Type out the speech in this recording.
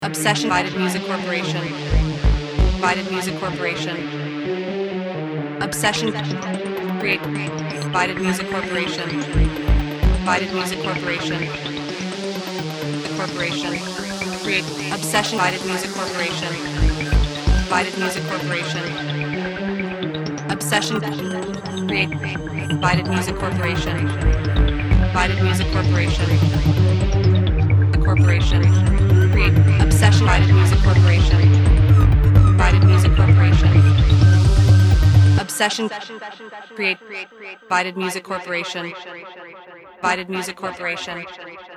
Obsession. Divided Music Corporation. Divided Music Corporation. Obsession. Create. Divided Music Corporation. Divided Music Corporation. The corporation. Create. Obsession. Divided Music Corporation. Divided Music Corporation. Obsession. Create. Divided Music Corporation. Divided Music Corporation. The corporation. Create. Obsession. Divided Music Corporation. Divided Music Corporation. Obsession. Create. Divided Music Corporation. Divided Music Corporation.